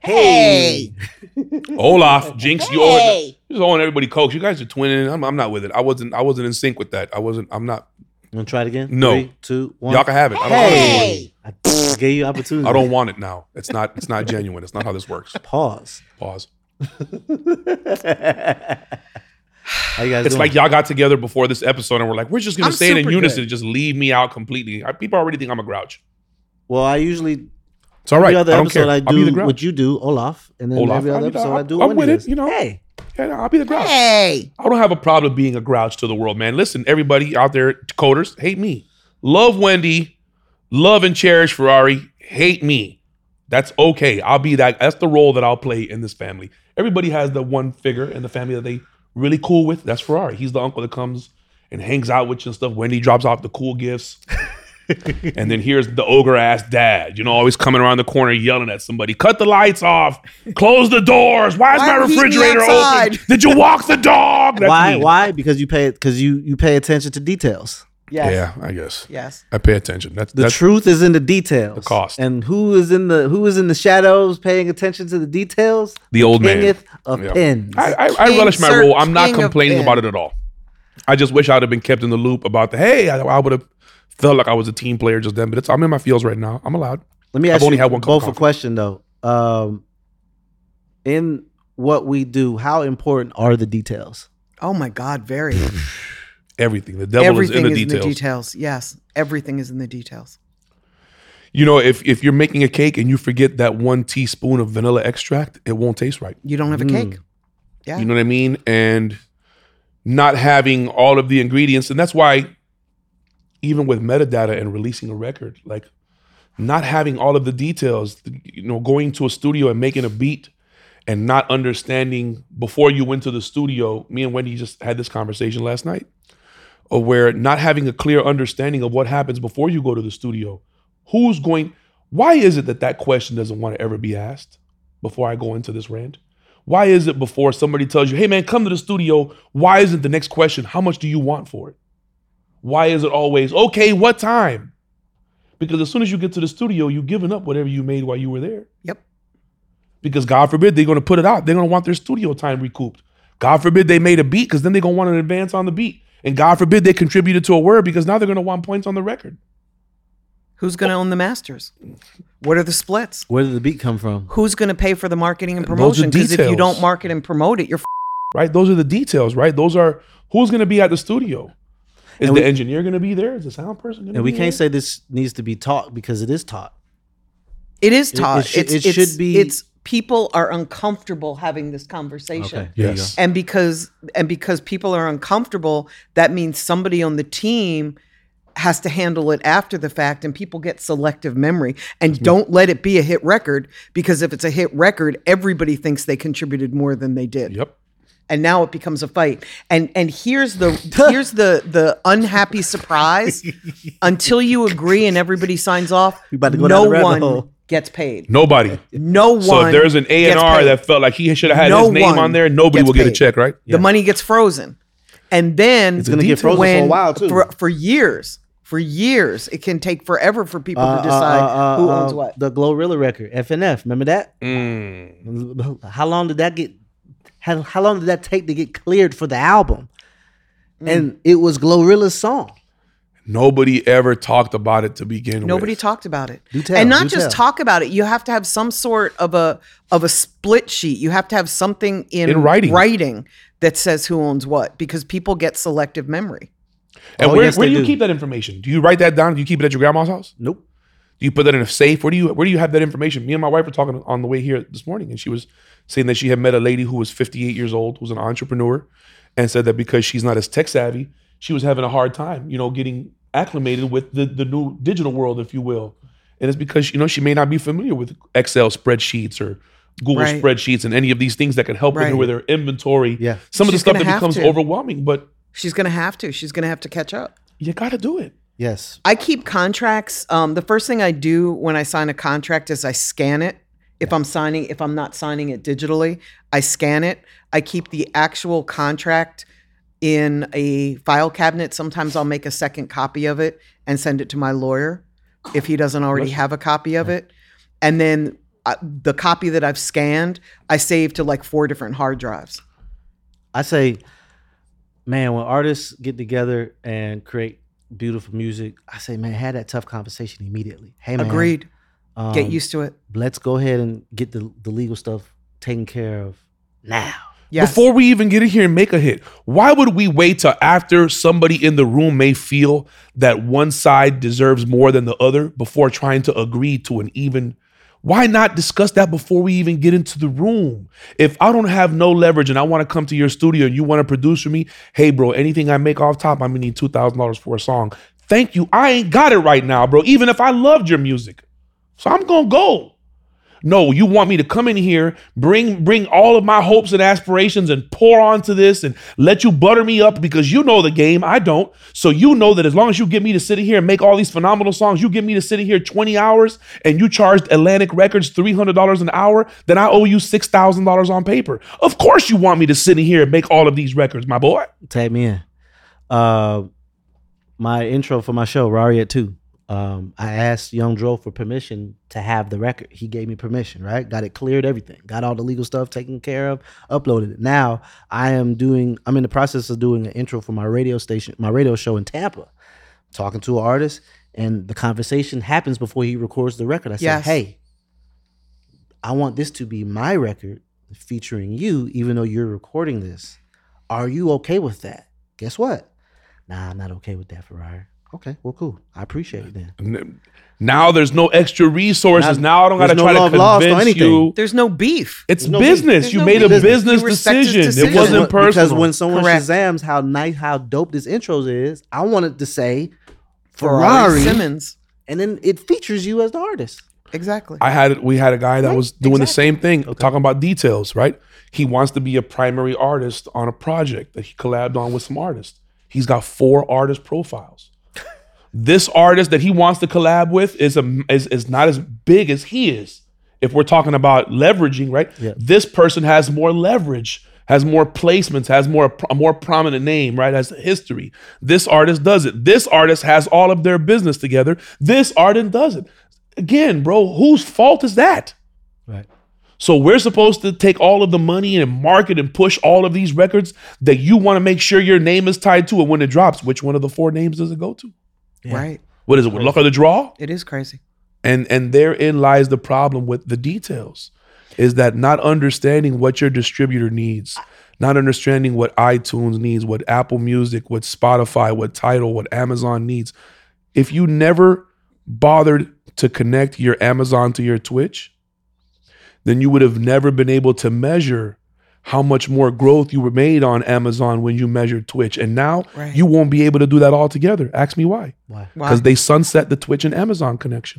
Hey. Olaf, Jinx, you're owing everybody Coke. You guys are twinning. I'm not with it. I wasn't in sync with that. I'm not. You want to try it again? No. 3, 2, 1. Y'all can have it. I don't want it. I gave you opportunity. I don't want it now. It's not genuine. It's not how this works. Pause. How you guys It's doing? like y'all got together before this episode and we're like, we're just going I'm to say it in super unison good. and just leave me out completely. People already think I'm a grouch. Well, I usually It's all right. every other I don't episode care. I I'll be the do grouch. what you do, Olaf, and then Olaf, every other I mean, episode I do. I'm Wendy with it, does. you know. Hey, Yeah, I'll be the grouch. Hey. I don't have a problem being a grouch to the world, man. Listen, everybody out there, coders, hate me. Love Wendy. Love and cherish Ferrari. Hate me. That's okay. I'll be that. That's the role that I'll play in this family. Everybody has the one figure in the family that they really cool with. That's Ferrari. He's the uncle that comes and hangs out with you and stuff. Wendy drops off the cool gifts. And then here's the ogre ass dad, always coming around the corner yelling at somebody. Cut the lights off. Close the doors. Why is Why my are we heating refrigerator me outside? open? Did you walk the dog? That's why? me. Why? Because you pay attention to details. Yes. Yeah, I guess. Yes. I pay attention. The That's truth is in the details. The cost. And who is in the shadows paying attention to the details? The old man. Kingeth of Yeah. pins. I King, relish my sir, role. I'm not king of complaining pen. about it at all. I just wish I'd have been kept in the loop about I would have felt like I was a team player just then. But I'm in my feels right now. I'm allowed. Let me I've ask only you had one cup of both a coffee. question though. In what we do, how important are the details? Oh my God, very. Everything. The devil Everything is in the details. Yes. Everything is in the details. If you're making a cake and you forget that 1 teaspoon of vanilla extract, it won't taste right. You don't have a cake. Yeah. You know what I mean? And not having all of the ingredients. And that's why even with metadata and releasing a record, like not having all of the details, going to a studio and making a beat and not understanding before you went to the studio. Me and Wendy just had this conversation last night of where not having a clear understanding of what happens before you go to the studio. Why is it that question doesn't want to ever be asked before I go into this rant? Why is it before somebody tells you, hey man, come to the studio, why isn't the next question, how much do you want for it? Why is it always, okay, what time? Because as soon as you get to the studio, you've given up whatever you made while you were there. Yep. Because God forbid they're going to put it out. They're going to want their studio time recouped. God forbid they made a beat because then they're going to want an advance on the beat. And God forbid they contributed to a word because now they're going to want points on the record. Who's going to own the masters? What are the splits? Where did the beat come from? Who's going to pay for the marketing and Those are promotion? Because if you details. don't market and promote it, you're Right? Those are the details, right? Those are who's going to be at the studio. Is And the we- engineer going to be there? Is the sound person going to And be we there? can't say this needs to be taught because it is taught. It is taught. it should be- It's people are uncomfortable having this conversation. Okay. There you Yes. And because people are uncomfortable, that means somebody on the team has to handle it after the fact, and people get selective memory. And don't let it be a hit record, because if it's a hit record, everybody thinks they contributed more than they did. Yep. And now it becomes a fight. And here's the unhappy surprise. Until you agree and everybody signs off, We about to go no down the rabbit one hole. gets paid. Nobody. No one. So if there's an gets A&R paid. that felt like he should have had No his name one on there, nobody gets will get a paid. check, right? The money gets frozen. And then It's gonna get frozen for a while too. For years. For years. It can take forever for people to decide who owns what. The Glorilla record, FNF. Remember that? Mm. How long did that get? How long did that take to get cleared for the album? And it was Glorilla's song. Nobody ever talked about it to begin with. Nobody talked about it. Do tell, And not do just tell. talk about it. You have to have some sort of a split sheet. You have to have something in writing. that says who owns what, because people get selective memory. And Oh, where, yes, where they do you do. keep that information? Do you write that down? Do you keep it at your grandma's house? Nope. Do you put that in a safe? Where do you have that information? Me and my wife were talking on the way here this morning, and she was saying that she had met a lady who was 58 years old, who's an entrepreneur, and said that because she's not as tech savvy, she was having a hard time, getting acclimated with the new digital world, if you will. And it's because, she may not be familiar with Excel spreadsheets or Google Right. spreadsheets and any of these things that can help Right. her with her inventory. Yeah. Some of the She's stuff gonna that have becomes to. overwhelming, but She's going to have to. She's going to have to catch up. you got to do it. Yes. I keep contracts. The first thing I do when I sign a contract is I scan it. If I'm not signing it digitally, I scan it. I keep the actual contract in a file cabinet. Sometimes I'll make a second copy of it and send it to my lawyer if he doesn't already have a copy of it. And then the copy that I've scanned, I save to like 4 different hard drives. I say, man, when artists get together and create beautiful music, I say, man, have that tough conversation immediately. Hey, man. Agreed. Get used to it. Let's go ahead and get the legal stuff taken care of now. Yes. Before we even get in here and make a hit, why would we wait till after somebody in the room may feel that one side deserves more than the other before trying to agree to an even? Why not discuss that before we even get into the room? If I don't have no leverage and I want to come to your studio and you want to produce for me, hey, bro, anything I make off top, I'm going to need $2,000 for a song. Thank you. I ain't got it right now, bro, even if I loved your music. So I'm going to go. No, you want me to come in here, bring all of my hopes and aspirations and pour onto this and let you butter me up because you know the game. I don't. So you know that as long as you get me to sit in here and make all these phenomenal songs, you get me to sit in here 20 hours and you charged Atlantic Records $300 an hour, then I owe you $6,000 on paper. Of course you want me to sit in here and make all of these records, my boy. Tag me in. My intro for my show, Rari at 2. I asked Young Dro for permission to have the record. He gave me permission, right? Got it cleared, everything. Got all the legal stuff taken care of, uploaded it. Now I'm in the process of doing an intro for my radio station, my radio show in Tampa, talking to an artist, and the conversation happens before he records the record. I said, hey, I want this to be my record featuring you, even though you're recording this. Are you okay with that? Guess what? Nah, I'm not okay with that, Ferrari. Okay, well, cool. I appreciate it then. Now there's no extra resources. Now I don't got to try to convince you. There's no beef. It's business. You made a business decision. It wasn't personal. Because when someone Shazams how dope this intros is, I wanted to say Ferrari Simmons, and then it features you as the artist. Exactly. We had a guy that was doing the same thing, talking about details, right? He wants to be a primary artist on a project that he collabed on with some artists. He's got 4 artist profiles. This artist that he wants to collab with is not as big as he is. If we're talking about leveraging, right? Yeah. This person has more leverage, has more placements, has a more prominent name, right? Has history. This artist does it. This artist has all of their business together. This artist does it. Again, bro, whose fault is that? Right. So we're supposed to take all of the money and market and push all of these records that you want to make sure your name is tied to it when it drops. Which one of the 4 names does it go to? Yeah. Right. What is it? With luck of the draw? It is crazy. And therein lies the problem with the details, is that not understanding what your distributor needs, not understanding what iTunes needs, what Apple Music, what Spotify, what Tidal, what Amazon needs. If you never bothered to connect your Amazon to your Twitch, then you would have never been able to measure how much more growth you were made on Amazon when you measured Twitch. And now you won't be able to do that all together. Ask me why. Why? Because they sunset the Twitch and Amazon connection.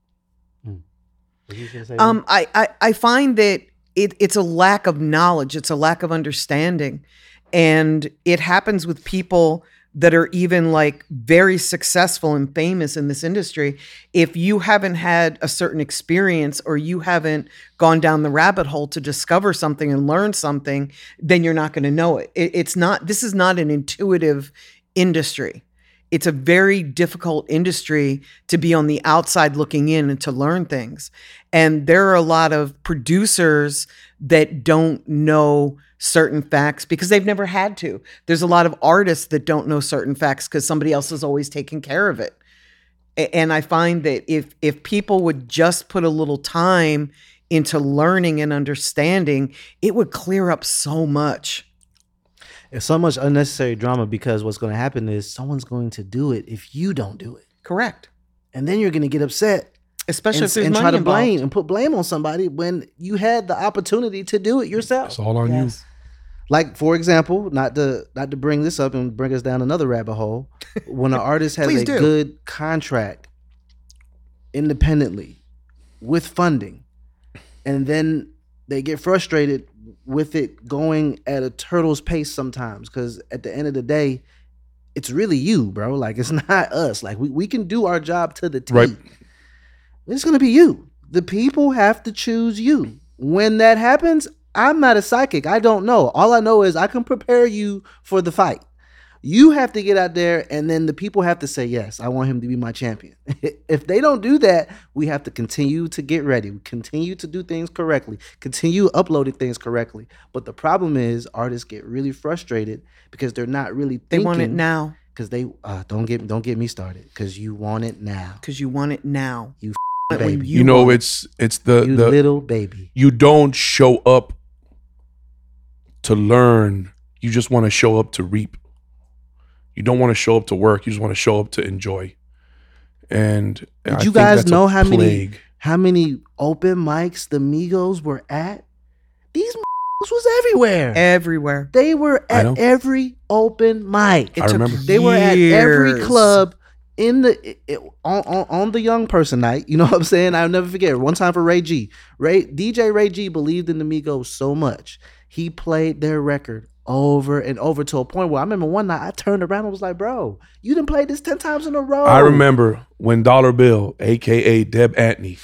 I find that it's a lack of knowledge. It's a lack of understanding. And it happens with people that are even like very successful and famous in this industry. If you haven't had a certain experience or you haven't gone down the rabbit hole to discover something and learn something, then you're not going to know it. This is not an intuitive industry. It's a very difficult industry to be on the outside looking in and to learn things. And there are a lot of producers that don't know certain facts because they've never had to. There's a lot of artists that don't know certain facts because somebody else is always taking care of it. And I find that if people would just put a little time into learning and understanding, it would clear up so much. It's so much unnecessary drama because what's going to happen is someone's going to do it if you don't do it. Correct. And then you're going to get upset. Especially if there's and money try to involved. blame and put blame on somebody when you had the opportunity to do it yourself. It's all on you. Like, for example, not to bring this up and bring us down another rabbit hole, when an artist has a good contract independently with funding, and then they get frustrated with it going at a turtle's pace sometimes, because at the end of the day, it's really you, bro. Like, it's not us. Like, we can do our job to the T. Right. It's going to be you. The people have to choose you. When that happens, I'm not a psychic. I don't know. All I know is I can prepare you for the fight. You have to get out there, and then the people have to say, yes, I want him to be my champion. If they don't do that, we have to continue to get ready. We continue to do things correctly, continue uploading things correctly. But the problem is artists get really frustrated because they're not really thinking. They want it now. Because they don't get me started. Because you want it now. Because you want it now. You baby. You know, it's the little baby. You don't show up to learn. You just want to show up to reap. You don't want to show up to work. You just want to show up to enjoy. And did you guys know how many open mics the Migos were at? These was everywhere. Everywhere. They were at every open mic. I remember. They were at every club in on the young person night. You know what I'm saying? I'll never forget. One time for Ray G. DJ Ray G believed in the Migos so much. He played their record over and over to a point where I remember one night I turned around and was like, bro, you done played this 10 times in a row. I remember when Dollar Bill, a.k.a. Deb Antney,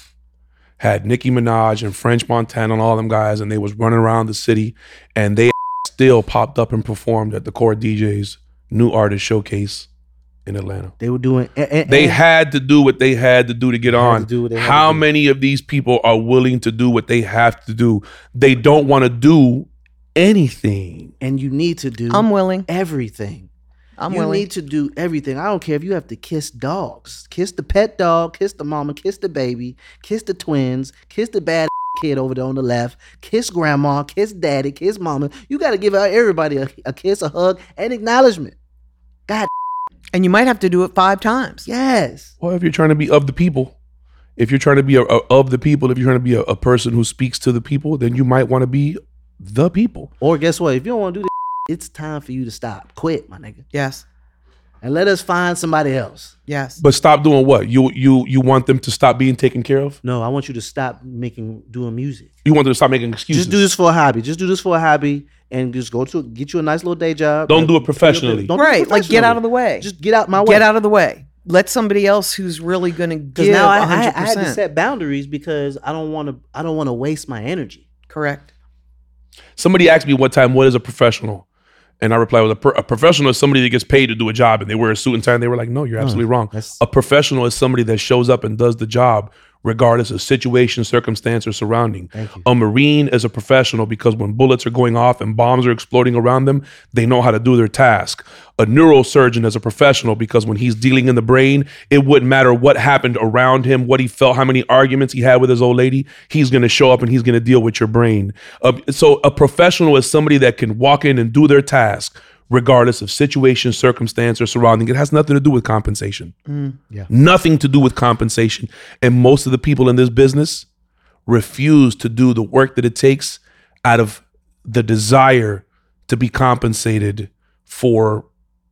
had Nicki Minaj and French Montana and all them guys, and they was running around the city, and they still popped up and performed at the Core DJ's New Artist Showcase in Atlanta. They were doing... They had to do what they had to do to get on. How many of these people are willing to do what they have to do? They don't want to do anything. And you need to do I'm willing. Everything. I'm you willing. need to do everything. I don't care if you have to kiss dogs. Kiss the pet dog, kiss the mama, kiss the baby, kiss the twins, kiss the bad kid over there on the left, kiss grandma, kiss daddy, kiss mama. You got to give out everybody a kiss, a hug, and acknowledgement. God. And you might have to do it 5 times. Yes. Well, if you're trying to be of the people, if you're trying to be of the people, if you're trying to be a person who speaks to the people, then you might want to be the people. Or guess what? If you don't want to do this, it's time for you to stop. Quit, my nigga. Yes. And let us find somebody else. Yes. But stop doing what? You want them to stop being taken care of? No, I want you to stop doing music. You want them to stop making excuses? Just do this for a hobby. Just do this for a hobby and just get you a nice little day job. Don't do it professionally. Right. Like get out of the way. Just get out my way. Get out of the way. Let somebody else who's really going to give now 100%. I had to set boundaries because I don't want to waste my energy. Correct. Somebody asked me one time, what is a professional? And I replied, well, a professional is somebody that gets paid to do a job and they wear a suit and tie. And they were like, no, you're absolutely wrong. A professional is somebody that shows up and does the job regardless of situation, circumstance, or surrounding. A Marine is a professional because when bullets are going off and bombs are exploding around them, they know how to do their task. A neurosurgeon is a professional because when he's dealing in the brain, it wouldn't matter what happened around him, what he felt, how many arguments he had with his old lady, he's going to show up and he's going to deal with your brain. So a professional is somebody that can walk in and do their task regardless of situation, circumstance, or surrounding. It has nothing to do with compensation. Nothing to do with compensation. And most of the people in this business refuse to do the work that it takes out of the desire to be compensated for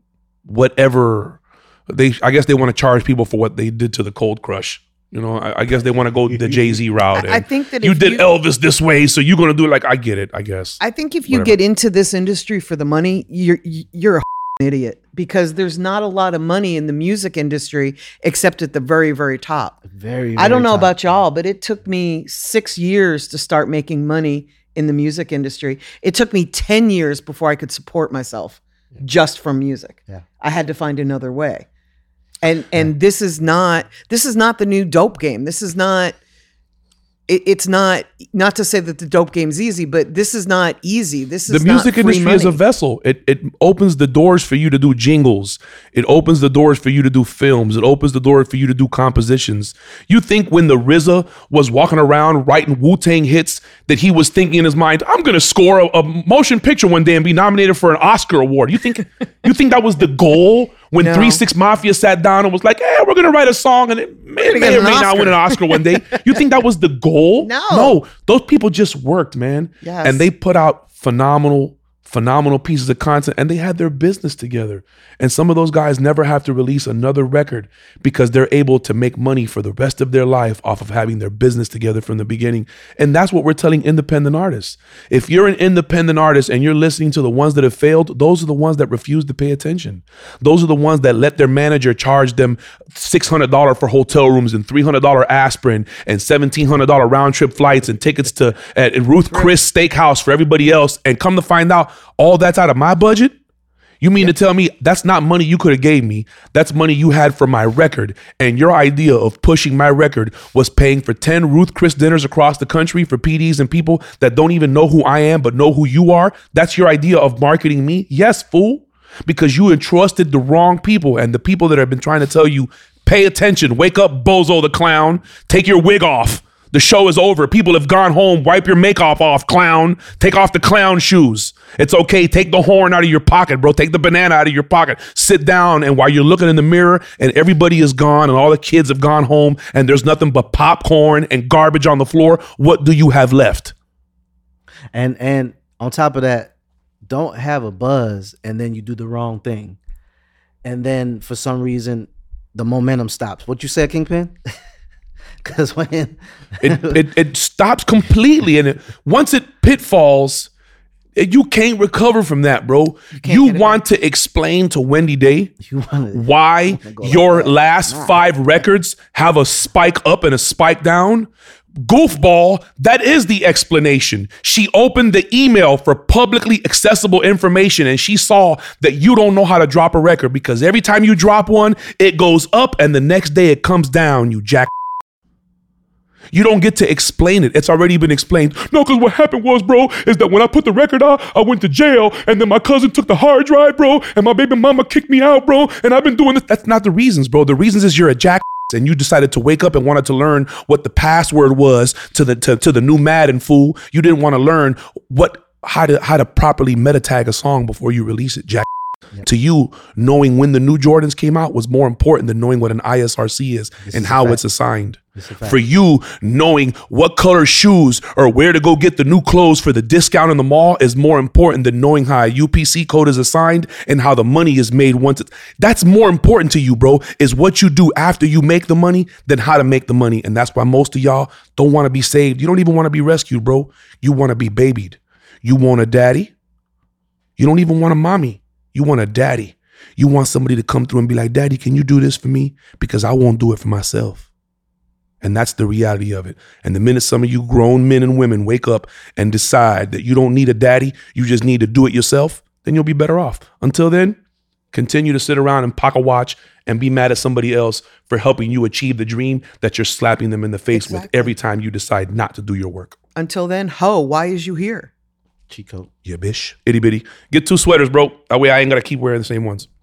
whatever I guess they want to charge people for what they did to the Cold Crush. You know, I guess they want to go the Jay-Z route. I think that you did Elvis this way, so you're going to do it. Like, I get it, I guess. I think if you get into this industry for the money, you're a idiot because there's not a lot of money in the music industry except at the very, very top. I don't know about y'all, but it took me 6 years to start making money in the music industry. It took me 10 years before I could support myself just from music. I had to find another way. And this is not the new dope game. This is not, it's not to say that the dope game's easy, but this is not easy. This is the music industry is a vessel. It opens the doors for you to do jingles. It opens the doors for you to do films. It opens the door for you to do compositions. You think when the RZA was walking around writing Wu-Tang hits that he was thinking in his mind, I'm going to score a motion picture one day and be nominated for an Oscar award. You think that was the goal? When 3 6 Mafia sat down and was like, hey, we're going to write a song and it may or may not win an Oscar one day. You think that was the goal? No. Those people just worked, man. Yes. And they put out phenomenal pieces of content and they had their business together. And some of those guys never have to release another record because they're able to make money for the rest of their life off of having their business together from the beginning. And that's what we're telling independent artists. If you're an independent artist and you're listening to the ones that have failed, those are the ones that refuse to pay attention. Those are the ones that let their manager charge them $600 for hotel rooms and $300 aspirin and $1,700 round trip flights and tickets to at Ruth Chris Steakhouse for everybody else. And come to find out, all that's out of my budget. You mean to tell me that's not money you could have gave me? That's money you had for my record. And your idea of pushing my record was paying for 10 Ruth Chris dinners across the country for PDs and people that don't even know who I am, but know who you are. That's your idea of marketing me? Yes, fool. Because you entrusted the wrong people, and the people that have been trying to tell you, pay attention, wake up, Bozo the clown, take your wig off. The show is over. People have gone home. Wipe your makeup off, clown. Take off the clown shoes. It's okay. Take the horn out of your pocket, bro. Take the banana out of your pocket. Sit down, and while you're looking in the mirror and everybody is gone and all the kids have gone home and there's nothing but popcorn and garbage on the floor, what do you have left? And on top of that, don't have a buzz and then you do the wrong thing. And then for some reason, the momentum stops. What you said, Kingpin? Because when it stops completely, and once it pitfalls, you can't recover from that, bro. You want to explain to Wendy Day why your last 5 records have a spike up and a spike down? Goofball, that is the explanation. She opened the email for publicly accessible information and she saw that you don't know how to drop a record, because every time you drop one, it goes up and the next day it comes down, you jack. You don't get to explain it. It's already been explained. No, because what happened was, bro, is that when I put the record out, I went to jail, and then my cousin took the hard drive, bro, and my baby mama kicked me out, bro, and I've been doing this. That's not the reasons, bro. The reasons is you're a jack, and you decided to wake up and wanted to learn what the password was to the new Madden, fool. You didn't want to learn how to properly meta tag a song before you release it, jack. Yep. To you, knowing when the new Jordans came out was more important than knowing what an ISRC is and how it's assigned. For you, knowing what color shoes or where to go get the new clothes for the discount in the mall is more important than knowing how a UPC code is assigned and how the money is made once that's more important to you, bro, is what you do after you make the money than how to make the money. And that's why most of y'all don't want to be saved. You don't even want to be rescued, bro. You want to be babied. You want a daddy. You don't even want a mommy. You want a daddy. You want somebody to come through and be like, Daddy, can you do this for me? Because I won't do it for myself. And that's the reality of it. And the minute some of you grown men and women wake up and decide that you don't need a daddy, you just need to do it yourself, then you'll be better off. Until then, continue to sit around and pocket watch and be mad at somebody else for helping you achieve the dream that you're slapping them in the face with every time you decide not to do your work. Until then, ho, why is you here? Cheat code. Yeah, bish. Itty bitty. Get 2 sweaters, bro. That way I ain't got to keep wearing the same ones.